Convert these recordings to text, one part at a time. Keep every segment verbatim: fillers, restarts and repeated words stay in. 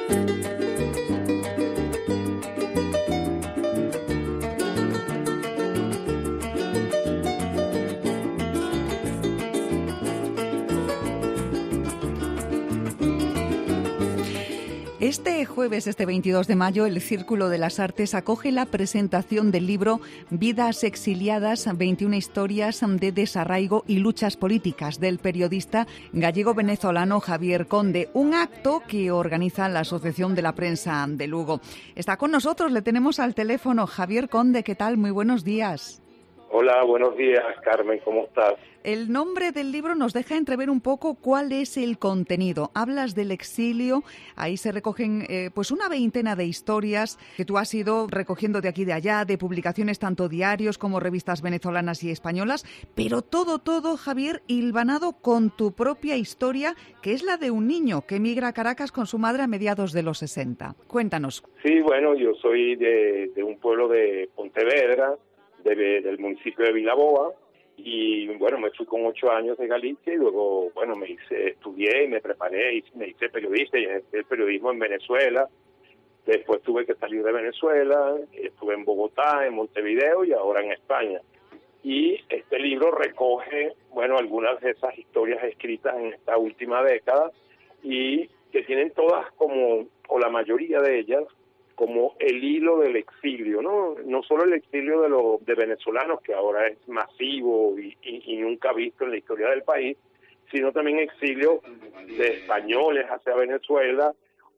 Este jueves, este veintidós de mayo, el Círculo de las Artes acoge la presentación del libro Vidas exiliadas, veintiuna historias de desarraigo y luchas políticas, del periodista gallego-venezolano Javier Conde, un acto que organiza la Asociación de la Prensa de Lugo. Está con nosotros, le tenemos al teléfono. Javier Conde, ¿qué tal? Muy buenos días. Hola, buenos días, Carmen, ¿cómo estás? El nombre del libro nos deja entrever un poco cuál es el contenido. Hablas del exilio, ahí se recogen eh, pues una veintena de historias que tú has ido recogiendo de aquí y de allá, de publicaciones tanto diarios como revistas venezolanas y españolas, pero todo, todo, Javier, hilvanado con tu propia historia, que es la de un niño que emigra a Caracas con su madre a mediados de los sesenta. Cuéntanos. Sí, bueno, yo soy de, de un pueblo de Pontevedra, de, del municipio de Vilaboa, y bueno, me fui con ocho años de Galicia y luego, bueno, me hice, estudié y me preparé y me hice periodista y ejercí el periodismo en Venezuela. Después tuve que salir de Venezuela, estuve en Bogotá, en Montevideo y ahora en España. Y este libro recoge, bueno, algunas de esas historias escritas en esta última década y que tienen todas como, o la mayoría de ellas, como el hilo del exilio, ¿no? No solo el exilio de los de venezolanos, que ahora es masivo y, y, y nunca visto en la historia del país, sino también exilio de españoles hacia Venezuela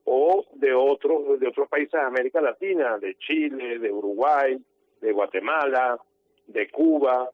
o de otros de otros países de América Latina, de Chile, de Uruguay, de Guatemala, de Cuba,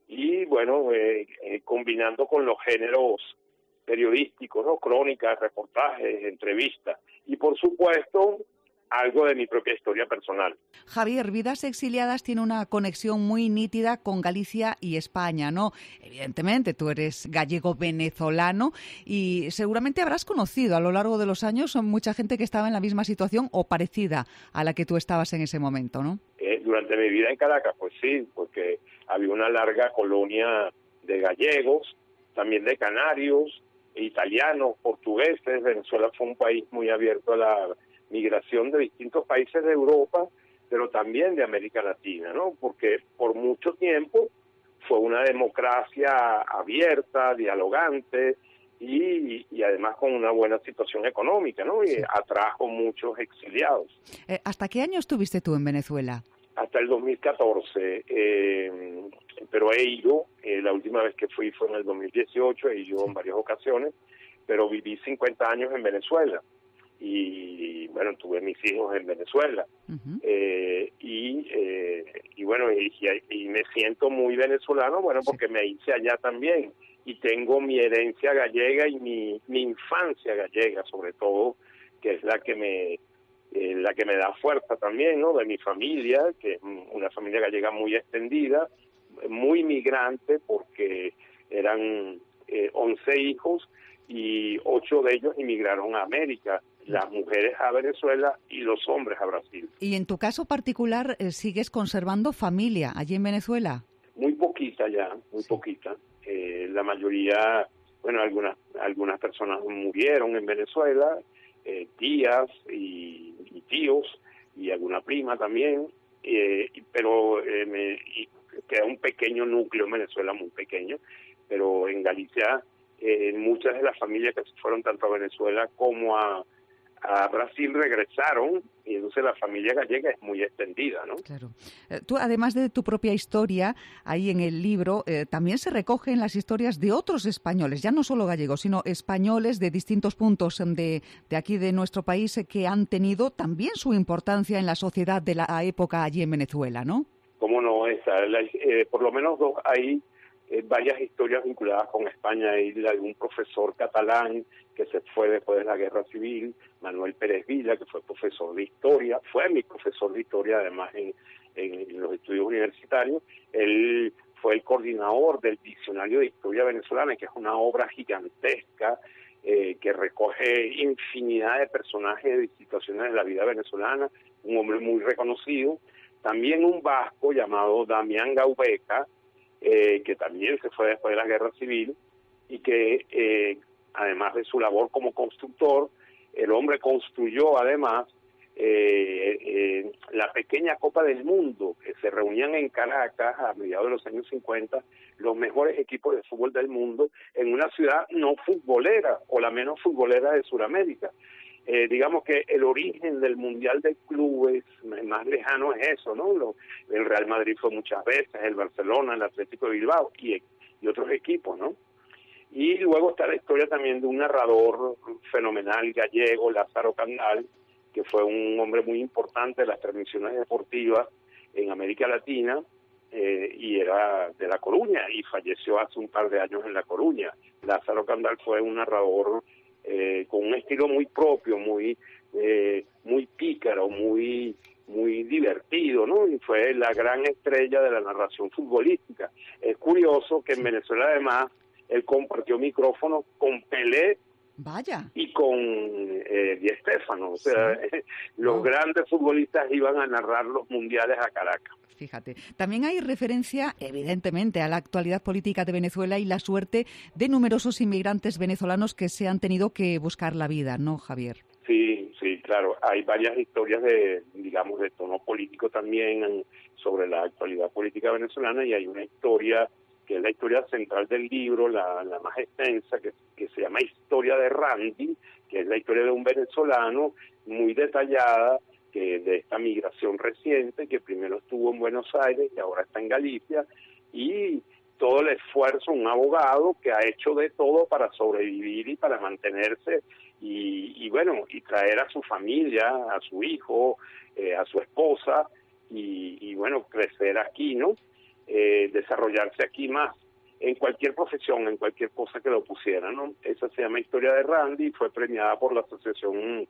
y bueno, eh, eh, combinando con los géneros periodísticos, ¿no? Crónicas, reportajes, entrevistas, y por supuesto algo de mi propia historia personal. Javier, Vidas exiliadas tiene una conexión muy nítida con Galicia y España, ¿no? Evidentemente, tú eres gallego-venezolano y seguramente habrás conocido a lo largo de los años a mucha gente que estaba en la misma situación o parecida a la que tú estabas en ese momento, ¿no? Eh, durante mi vida en Caracas, pues sí, porque había una larga colonia de gallegos, también de canarios, italianos, portugueses. Venezuela fue un país muy abierto a la migración de distintos países de Europa, pero también de América Latina, ¿no? Porque por mucho tiempo fue una democracia abierta, dialogante y, y además con una buena situación económica, ¿no? Y sí, atrajo muchos exiliados. Eh, ¿Hasta qué año estuviste tú en Venezuela? Hasta el dos mil catorce, eh, pero he ido, eh, la última vez que fui fue en el dos mil dieciocho, he ido en varias ocasiones, pero viví cincuenta años en Venezuela. Y bueno, tuve mis hijos en Venezuela. Uh-huh. eh, y, eh, y bueno, y, y me siento muy venezolano, bueno, porque sí, me hice allá también y tengo mi herencia gallega y mi, mi infancia gallega, sobre todo, que es la que me eh, la que me da fuerza también, ¿no? De mi familia, que es una familia gallega muy extendida, muy migrante, porque eran eh, once hijos y ocho de ellos emigraron a América, las mujeres a Venezuela y los hombres a Brasil. Y en tu caso particular, eh, ¿sigues conservando familia allí en Venezuela? Muy poquita ya, muy sí. poquita. Eh, la mayoría, bueno, algunas algunas personas murieron en Venezuela, eh, tías y, y tíos, y alguna prima también, eh, pero eh, me, y queda un pequeño núcleo en Venezuela, muy pequeño, pero en Galicia eh, muchas de las familias que se fueron tanto a Venezuela como a a Brasil regresaron, y entonces la familia gallega es muy extendida, ¿no? Claro. Eh, tú, además de tu propia historia, ahí en el libro, eh, también se recogen las historias de otros españoles, ya no solo gallegos, sino españoles de distintos puntos de, de aquí de nuestro país eh, que han tenido también su importancia en la sociedad de la época allí en Venezuela, ¿no? Cómo no, esa, la, eh, por lo menos dos hay eh, varias historias vinculadas con España, y la de un profesor catalán que se fue después de la Guerra Civil, Manuel Pérez Vila, que fue profesor de historia, fue mi profesor de historia además en, en los estudios universitarios. Él fue el coordinador del Diccionario de Historia Venezolana, que es una obra gigantesca eh, que recoge infinidad de personajes y situaciones de la vida venezolana, un hombre muy reconocido. También un vasco llamado Damián Gaubeca, eh, que también se fue después de la Guerra Civil, y que eh, además de su labor como constructor, el hombre construyó además eh, eh, la pequeña Copa del Mundo, que se reunían en Caracas a mediados de los años cincuenta los mejores equipos de fútbol del mundo en una ciudad no futbolera o la menos futbolera de Sudamérica. Eh, digamos que el origen del Mundial de Clubes más lejano es eso, ¿no? Lo, el Real Madrid fue muchas veces, el Barcelona, el Atlético de Bilbao y, y otros equipos, ¿no? Y luego está la historia también de un narrador fenomenal gallego, Lázaro Candal, que fue un hombre muy importante de las transmisiones deportivas en América Latina, eh, y era de La Coruña, y falleció hace un par de años en La Coruña. Lázaro Candal fue un narrador eh, con un estilo muy propio, muy eh, muy pícaro, muy muy divertido, ¿no? Y fue la gran estrella de la narración futbolística. Es curioso que en Venezuela además él compartió micrófono con Pelé. Vaya. Y con eh, Di Stéfano, o sea, sí. los oh. grandes futbolistas iban a narrar los mundiales a Caracas. Fíjate, también hay referencia, evidentemente, a la actualidad política de Venezuela y la suerte de numerosos inmigrantes venezolanos que se han tenido que buscar la vida, ¿no, Javier? Sí, sí, claro. Hay varias historias de, digamos, de tono político también sobre la actualidad política venezolana, y hay una historia que es la historia central del libro, la, la más extensa, que, que se llama Historia de Randy, que es la historia de un venezolano muy detallada, que de esta migración reciente, que primero estuvo en Buenos Aires y ahora está en Galicia, y todo el esfuerzo, un abogado que ha hecho de todo para sobrevivir y para mantenerse, y, y bueno, y traer a su familia, a su hijo, eh, a su esposa, y, y bueno, crecer aquí, ¿no? Eh, desarrollarse aquí más, en cualquier profesión, en cualquier cosa que lo pusiera, ¿no? Esa se llama Historia de Randy y fue premiada por la Asociación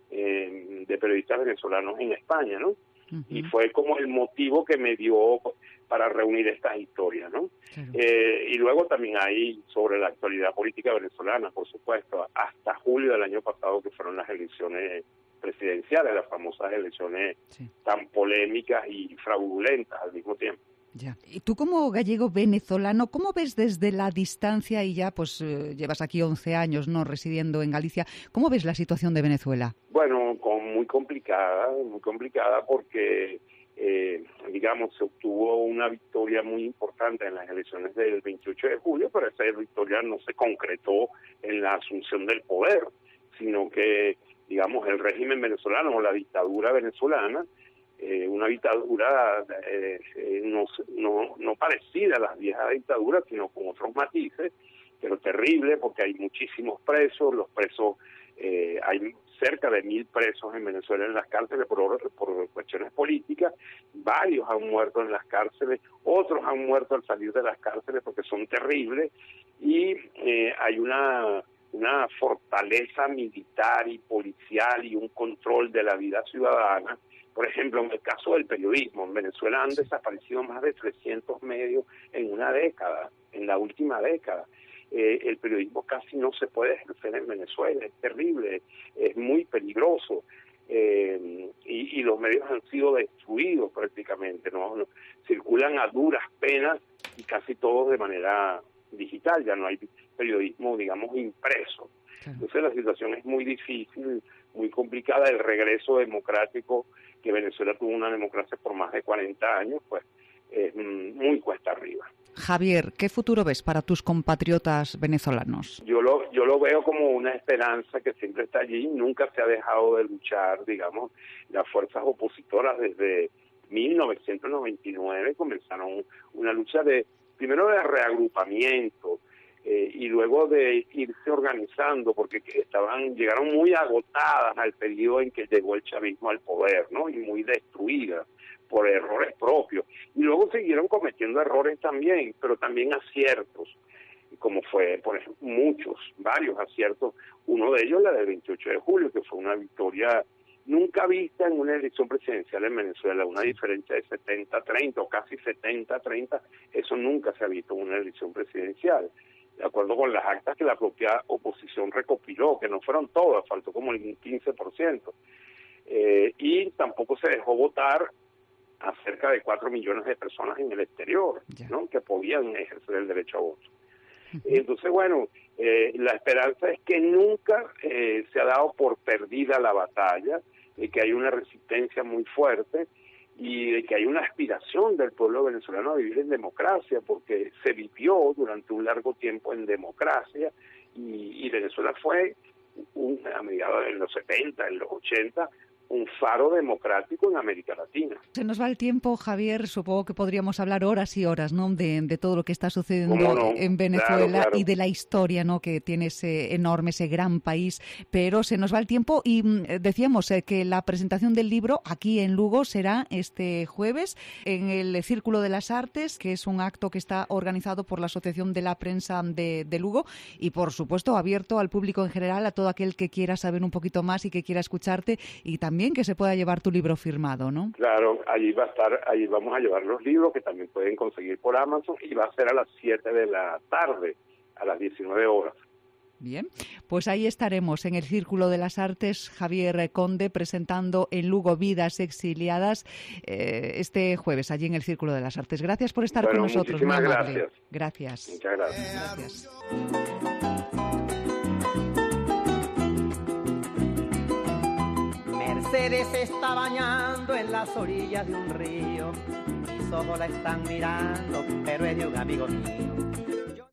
eh, de Periodistas Venezolanos en España, ¿no? Uh-huh. Y fue como el motivo que me dio para reunir estas historias, ¿no? Uh-huh. Eh, y luego también hay sobre la actualidad política venezolana, por supuesto, hasta julio del año pasado, que fueron las elecciones presidenciales, las famosas elecciones sí. tan polémicas y fraudulentas al mismo tiempo. Ya. Y tú como gallego venezolano, ¿cómo ves desde la distancia, y ya pues eh, llevas aquí once años, ¿no?, residiendo en Galicia, ¿cómo ves la situación de Venezuela? Bueno, con, muy complicada, muy complicada porque, eh, digamos, se obtuvo una victoria muy importante en las elecciones del veintiocho de julio, pero esa victoria no se concretó en la asunción del poder, sino que, digamos, el régimen venezolano o la dictadura venezolana, Eh, una dictadura eh, eh, no, no, no parecida a las viejas dictaduras, sino con otros matices, pero terrible porque hay muchísimos presos, los presos, eh, hay cerca de mil presos en Venezuela en las cárceles por, por cuestiones políticas, varios han muerto en las cárceles, otros han muerto al salir de las cárceles porque son terribles, y eh, hay una, una fortaleza militar y policial y un control de la vida ciudadana. Por ejemplo, en el caso del periodismo, en Venezuela han desaparecido más de trescientos medios en una década, en la última década. Eh, el periodismo casi no se puede ejercer en Venezuela, es terrible, es muy peligroso, eh, y, y los medios han sido destruidos prácticamente, ¿no? Circulan a duras penas y casi todos de manera digital, ya no hay periodismo, digamos, impreso. Entonces la situación es muy difícil, muy complicada. El regreso democrático, que Venezuela tuvo una democracia por más de cuarenta años, pues es muy cuesta arriba. Javier, ¿qué futuro ves para tus compatriotas venezolanos? Yo lo, yo lo veo como una esperanza que siempre está allí, nunca se ha dejado de luchar, digamos, las fuerzas opositoras desde mil novecientos noventa y nueve comenzaron una lucha de, primero de reagrupamiento, Eh, y luego de irse organizando, porque estaban llegaron muy agotadas al periodo en que llegó el chavismo al poder, ¿no? Y muy destruidas por errores propios. Y luego siguieron cometiendo errores también, pero también aciertos, como fue, por ejemplo, muchos, varios aciertos. Uno de ellos, la del veintiocho de julio, que fue una victoria nunca vista en una elección presidencial en Venezuela, una diferencia de setenta a treinta o casi setenta a treinta, eso nunca se ha visto en una elección presidencial, de acuerdo con las actas que la propia oposición recopiló, que no fueron todas, faltó como el quince por ciento. Eh, y tampoco se dejó votar a cerca de cuatro millones de personas en el exterior, ¿no?, que podían ejercer el derecho a voto. Entonces, bueno, eh, la esperanza es que nunca eh, se ha dado por perdida la batalla, de que hay una resistencia muy fuerte y de que hay una aspiración del pueblo venezolano a vivir en democracia, porque se vivió durante un largo tiempo en democracia y, y Venezuela fue, un, a mediados de los setenta, en los ochenta, un faro democrático en América Latina. Se nos va el tiempo, Javier, supongo que podríamos hablar horas y horas, ¿no?, de, de todo lo que está sucediendo no? en Venezuela, claro, claro. y de la historia, ¿no?, que tiene ese enorme, ese gran país, pero se nos va el tiempo y mm, decíamos eh, que la presentación del libro aquí en Lugo será este jueves en el Círculo de las Artes, que es un acto que está organizado por la Asociación de la Prensa de, de Lugo y, por supuesto, abierto al público en general, a todo aquel que quiera saber un poquito más y que quiera escucharte, y también que se pueda llevar tu libro firmado, ¿no? Claro, allí va a estar, allí vamos a llevar los libros que también pueden conseguir por Amazon y va a ser a las siete de la tarde, a las diecinueve horas. Bien, pues ahí estaremos en el Círculo de las Artes, Javier Conde, presentando en Lugo Vidas Exiliadas eh, este jueves, allí en el Círculo de las Artes. Gracias por estar bueno, con nosotros. Muchísimas gracias. Gracias. Muchas gracias. Gracias. Mercedes se está bañando en las orillas de un río, mis ojos la están mirando, pero es de un amigo mío.